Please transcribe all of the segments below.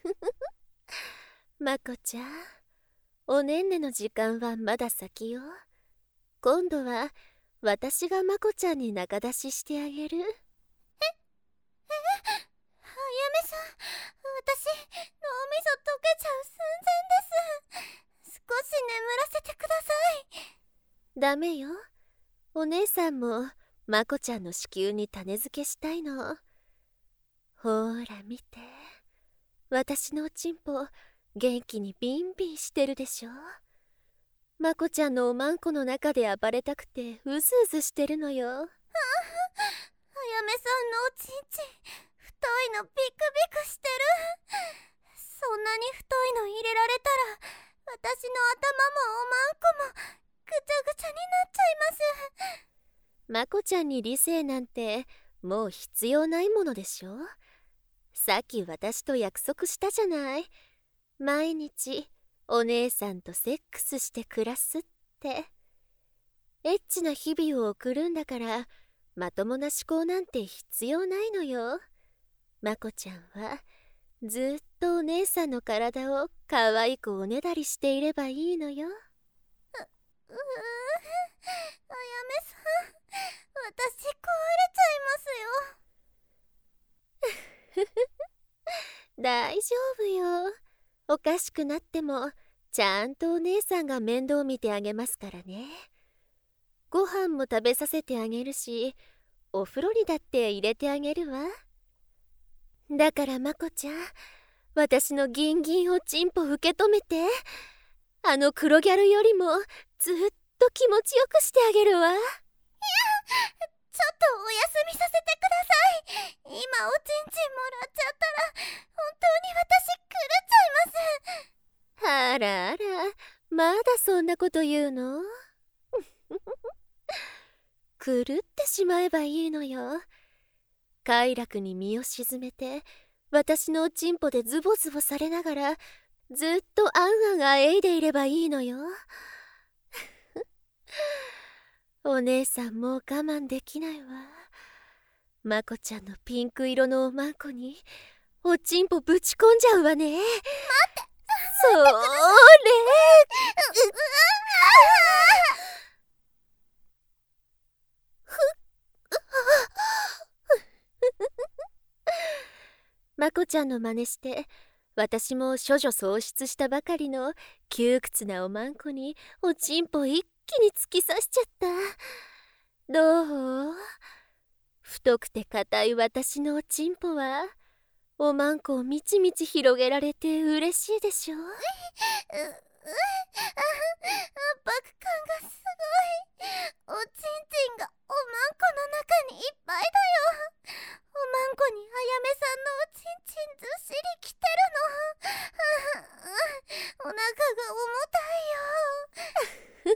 まこちゃん、おねんねの時間はまだ先よ。今度は私がまこちゃんに仲出ししてあげる。 あやめさん、私、脳みそ溶けちゃう寸前です。少し眠らせてください。 ダメよ。お姉さんもまこちゃんの子宮に種付けしたいの。ほーら見て、私のおちんぽ元気にビンビンしてるでしょ。まこちゃんのおまんこの中で暴れたくてうずうずしてるのよ。 あやめさんのおちんちん、太いのビクビクしてる。そんなに太いの入れられたら、私の頭もおまんこもぐちゃぐちゃになっちゃいます。 まこちゃんに理性なんてもう必要ないものでしょ。さっき私と約束したじゃない。毎日お姉さんとセックスして暮らすって。エッチな日々を送るんだから、まともな思考なんて必要ないのよ。まこちゃんはずっとお姉さんの体を可愛くおねだりしていればいいのよ。 あやめさん、私壊れちゃいますよ。 大丈夫よ。おかしくなってもちゃんとお姉さんが面倒見てあげますからね。ご飯も食べさせてあげるし、お風呂にだって入れてあげるわ。だからまこちゃん、私のギンギンおちんぽ受け止めて。あの黒ギャルよりもずっと気持ちよくしてあげるわ。 いや、ちょっとお休みさせてください。今おちんちんもらっちゃったら本当に私狂っちゃいます。 あらあら、まだそんなこと言うの？狂ってしまえばいいのよ。快楽に身を沈めて私のおちんぽでズボズボされながらずっとあんあんあえいでいればいいのよ。お姉さんもう我慢できないわ。まこちゃんのピンク色のおまんこにおちんぽぶち込んじゃうわね。待って、それまこちゃんの真似して私も処女喪失したばかりの窮屈なおまんこにおちんぽ一気に突き刺しちゃった。どう？太くて硬い私のおちんぽはおまんこをみちみち広げられて嬉しいでしょ。 圧迫感がすごい。おちんちんがおまんこの中にいっぱいだよ。おまんこにあやめさんのおちんちんずっしりきてるの。お腹が重たいよ。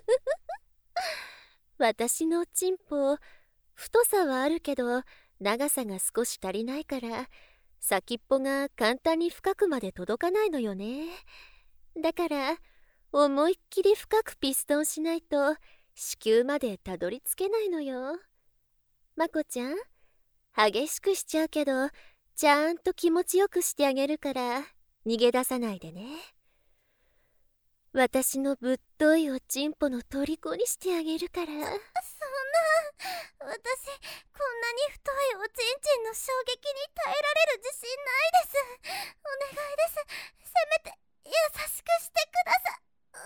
私のおちんぽ太さはあるけど長さが少し足りないから先っぽが簡単に深くまで届かないのよね。だから思いっきり深くピストンしないと子宮までたどり着けないのよ。まこちゃん、激しくしちゃうけどちゃんと気持ちよくしてあげるから逃げ出さないでね。私のぶっといおちんぽの虜にしてあげるから。 そんな、私こんなに太いおちんちんの衝撃に耐えられる自信ないです。お願いです。せめて優しくしてください。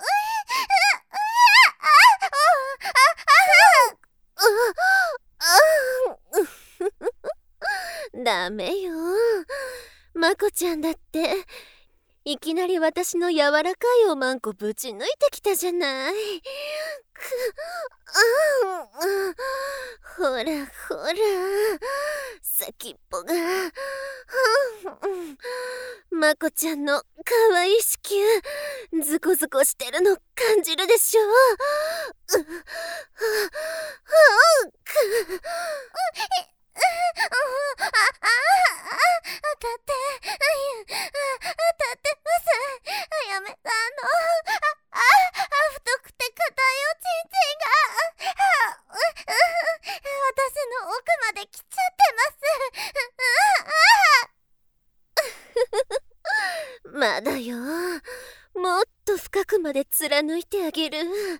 ダメよ。まこちゃんだっていきなり私の柔らかいおまんこぶち抜いてきたじゃない。ほらほら、先っぽがまこちゃんのかわいい子宮ズコズコしてるの感じるでしょ。 当たってます。あやめさんの太くて硬いおちんちんが私の奥まで来ちゃってます。 まだよ。もっと深くまで貫いてあげる。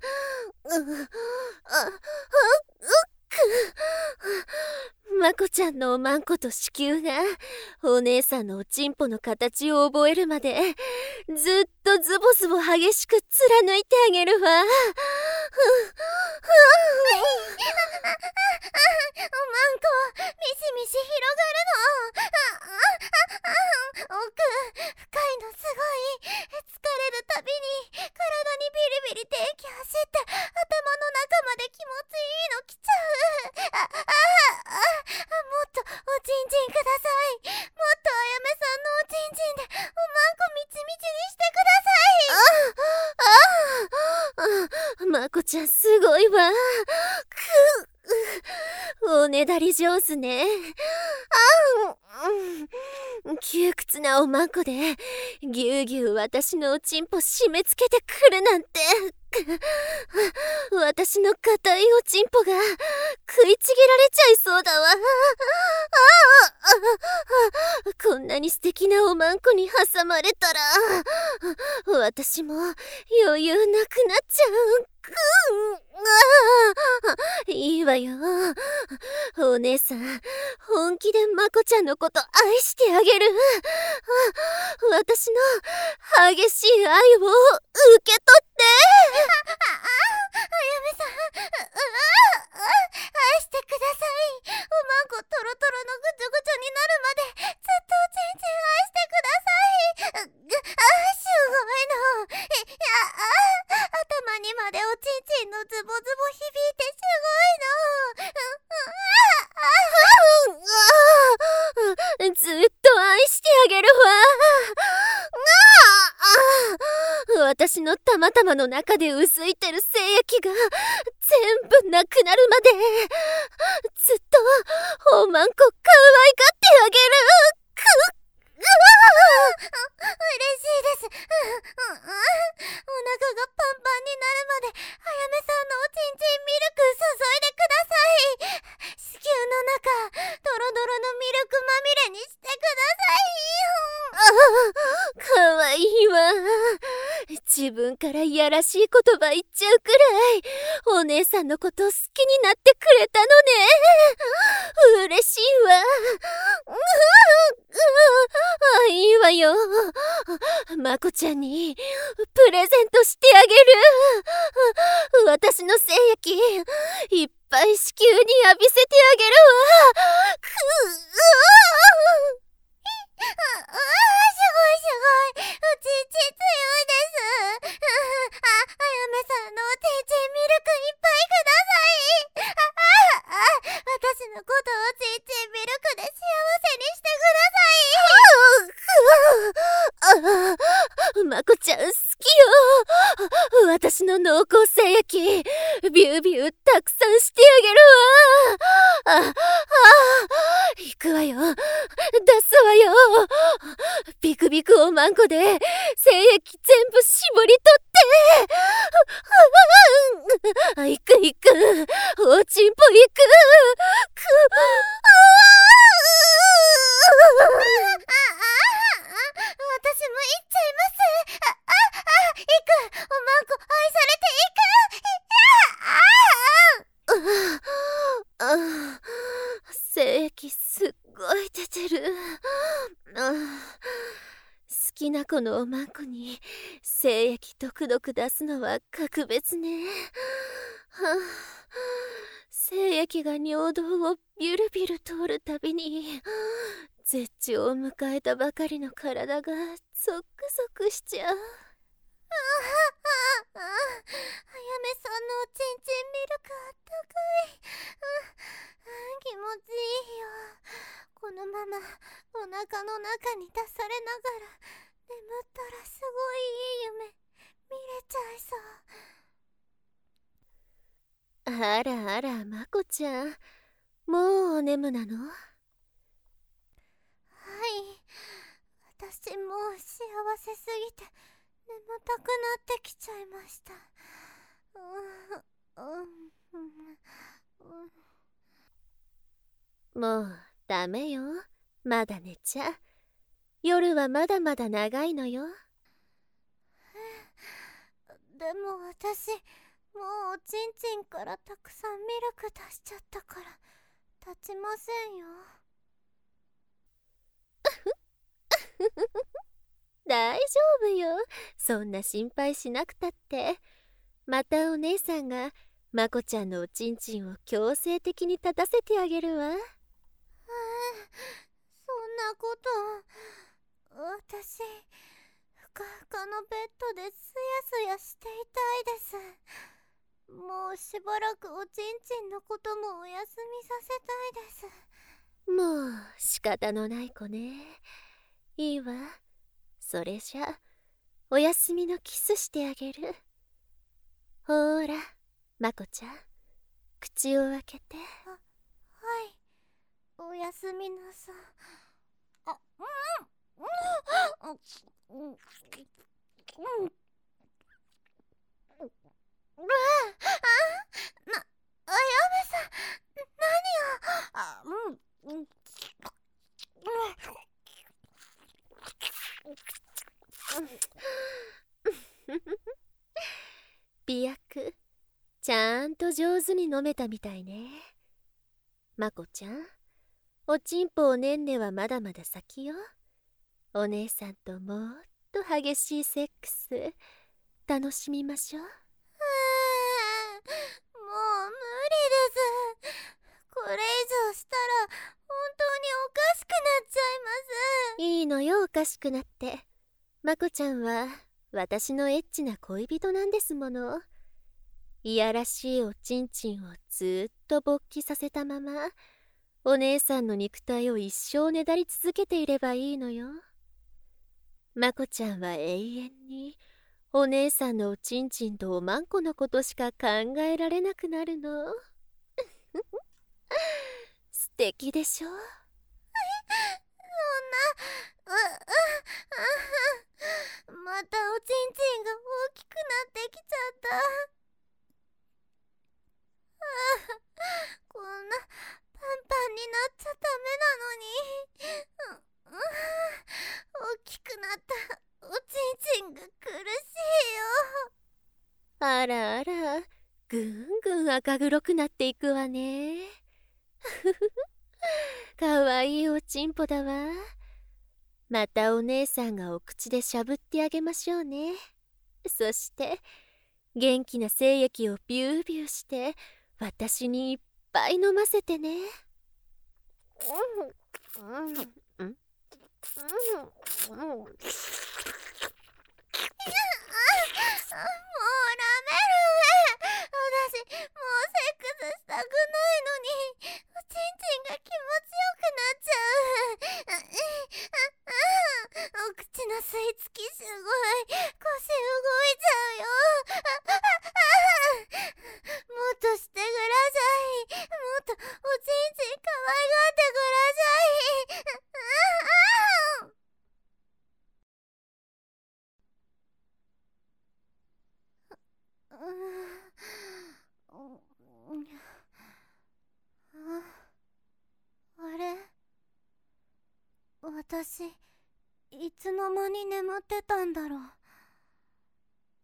まこちゃんのおまんこと子宮がお姉さんのおちんぽの形を覚えるまでずっとズボズボ激しく貫いてあげるわ。 おまんこミシミシ広がるの。奥深いのすごい。疲れるたびに体にビリビリ電気走って頭の中まで気持ちいいの来ちゃう。もっとおちんちんください。もっとあやめさんのおちんちんでおまんこみちみちにしてください。 まこちゃんすごいわ。おねだり上手ね。窮屈なおまんこでぎゅうぎゅう私のおちんぽ締め付けてくるなんて。私の硬いおちんぽが食いちぎられちゃいそうだわ。こんなに素敵なおまんこに挟まれたら私も余裕なくなっちゃう。いいわよ。お姉さん本気でまこちゃんのこと愛してあげる。私の激しい愛を受け取って。 あやめさん、愛してください。おまんこトロトロのぐちょぐちょになるまでずっとおちんちん愛してください。すごいの。頭にまでおちんちんのズボズボ響いてすごいの。 ずっと愛してあげるわ。私のたまたまの中でうずいてる精液が全部なくなるまでずっとおまんこ可愛がってあげる。 嬉しいです。お腹がパンパンになるまであやめさんのおちんちんミルク注いでください。子宮の中ドロドロのミルクまみれにしてください。 かわいいわ。自分からいやらしい言葉言っちゃうくらいお姉さんのこと好きになってくれたのね。嬉しいわ。いいわよ。まこちゃんにプレゼントしてあげる。私の精液いっぱい子宮に浴びせてあげるわ。 すごい。おちんちん強いです。あやめさんのおちんちんミルクいっぱいください。私のことをおちんちんミルクで幸せにしてください。 まこちゃん好きよ。私の濃厚精液ビュービューたくさんしてあげるわ。行くわよ。出すわよ。ビクビクおまんこで精液全部絞り取って。行くおちんぽ行く。 私も行っちゃいます。行く。おまんこ愛されて精液すっごい出てる。好きな子のおまんこに精液ドクドク出すのは格別ね。精液が尿道をビュルビュル通るたびに絶頂を迎えたばかりの体がゾクゾクしちゃう。 あやめさんのおちんちんミルクあったかい。気持ちいいよ。このままお腹の中に出されながら眠ったらすごいいい夢見れちゃいそう。 あらあら、まこちゃん、もうお眠なの？ はい、私もう幸せすぎて眠たくなってきちゃいました。 もうダメよ。まだ寝ちゃ。 夜はまだまだ長いのよ。 でも私もうおちんちんからたくさんミルク出しちゃったから立ちませんよ。 大丈夫よ。そんな心配しなくたって。またお姉さんがまこちゃんのおちんちんを強制的に立たせてあげるわ。 そんなこと、私ふかふかのベッドですやすやしていたいです。もうしばらくおちんちんのこともお休みさせたいです。 もう仕方のない子ね。いいわ。それじゃお休みのキスしてあげる。ほーら、まこちゃん、口を開けて。 はい、おやすみなさ。あやめさん、何を。 美薬、ちゃんと上手に飲めたみたいね。まこちゃん、おちんぽおねんねはまだまだ先よ。お姉さんともっと激しいセックス楽しみましょう。 もう無理です。これ以上したら本当におかしくなっちゃいます。 いいのよ、おかしくなって。まこちゃんは私のエッチな恋人なんですもの。いやらしいおちんちんをずっと勃起させたままお姉さんの肉体を一生ねだり続けていればいいのよ。まこちゃんは永遠にお姉さんのおちんちんとおまんこのことしか考えられなくなるの。素敵でしょ。 そんな、またおちんちんが大きくなってきちゃった。こんなパンパンになっちゃダメなのに。大きくなったおちんちんが苦しいよ。 あらあら、ぐんぐん赤黒くなっていくわね。かわいいおちんぽだわ。またお姉さんがお口でしゃぶってあげましょうね。そして元気な精液をビュービューして私にいっぱい飲ませてね。 もうダメる。私もうセックスしたくないのにおちんちんが気持ちよくなっちゃう。お口の吸い付きすごい。腰動いちゃうよ。もっとしてください。もっとおちんちん可愛がってください。あれ、私いつの間に眠ってたんだろう。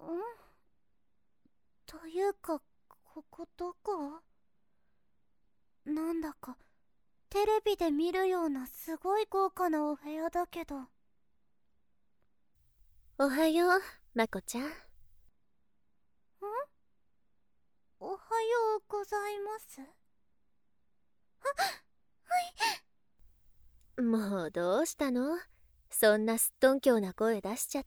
というかここどこ？なんだかテレビで見るようなすごい豪華なお部屋だけど。 おはよう、まこちゃん。 おはようございます。 もうどうしたの？そんなすっとんきょうな声出しちゃって。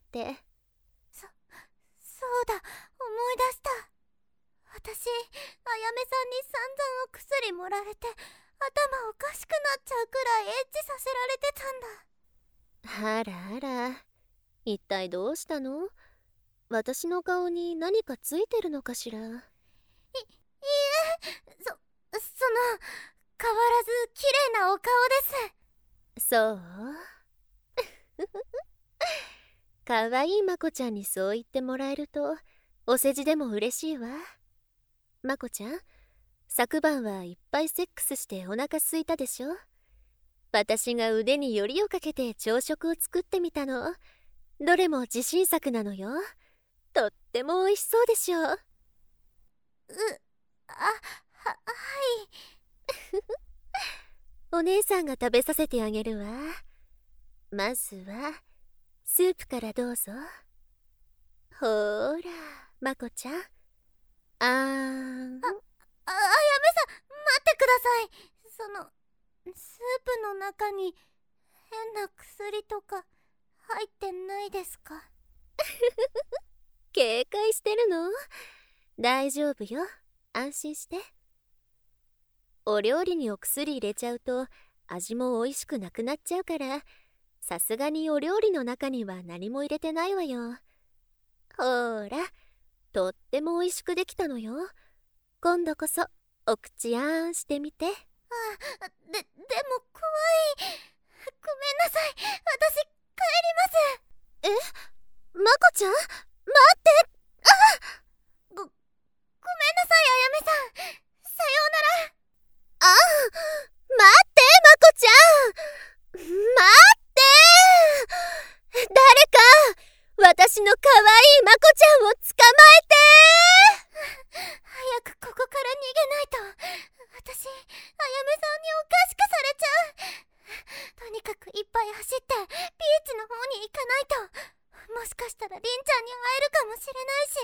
そうだ、思い出した。私、あやめさんに散々お薬盛られて頭おかしくなっちゃうくらいエッチさせられてたんだ。 あらあら、一体どうしたの？私の顔に何かついてるのかしら？ いいえ、その、変わらず綺麗なお顔です。 そう？かわいいまこちゃんにそう言ってもらえるとお世辞でも嬉しいわ。まこちゃん、昨晩はいっぱいセックスしてお腹すいたでしょ？ 私が腕によりをかけて朝食を作ってみたの。どれも自信作なのよ。とっても美味しそうでしょ。 はいお姉さんが食べさせてあげるわ。まずはスープからどうぞ。ほーら、まこちゃん。 あやめさん、待ってください。スープの中に変な薬とか入ってないですか？ 警戒してるの？大丈夫よ。安心して。お料理にお薬入れちゃうと味も美味しくなくなっちゃうから、さすがにお料理の中には何も入れてないわよ。ほーら、とっても美味しくできたのよ。今度こそお口あーんしてみて。 でも怖い。ごめんなさい。私、帰ります。 まこちゃん、待って。 ごめんなさい、あやめさん。さようなら。 待って、まこちゃん。待って。誰か、私の可愛いまこちゃんを捕まえて。 早くここから逃げないと。私、あやめさんにおかしくされちゃう。とにかくいっぱい走ってビーチの方に行かないと。もしかしたらりんちゃんに会えるかもしれ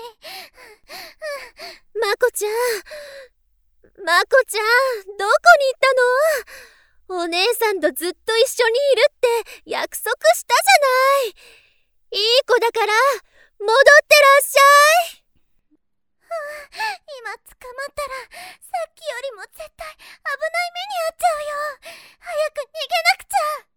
ないし。 まこちゃん、まこちゃん、どこに行ったの？お姉さんとずっと一緒にいるって約束したじゃない。いい子だから戻ってらっしゃい。 今捕まったらさっきよりも絶対危ない目に遭っちゃうよ。早く逃げなくちゃ。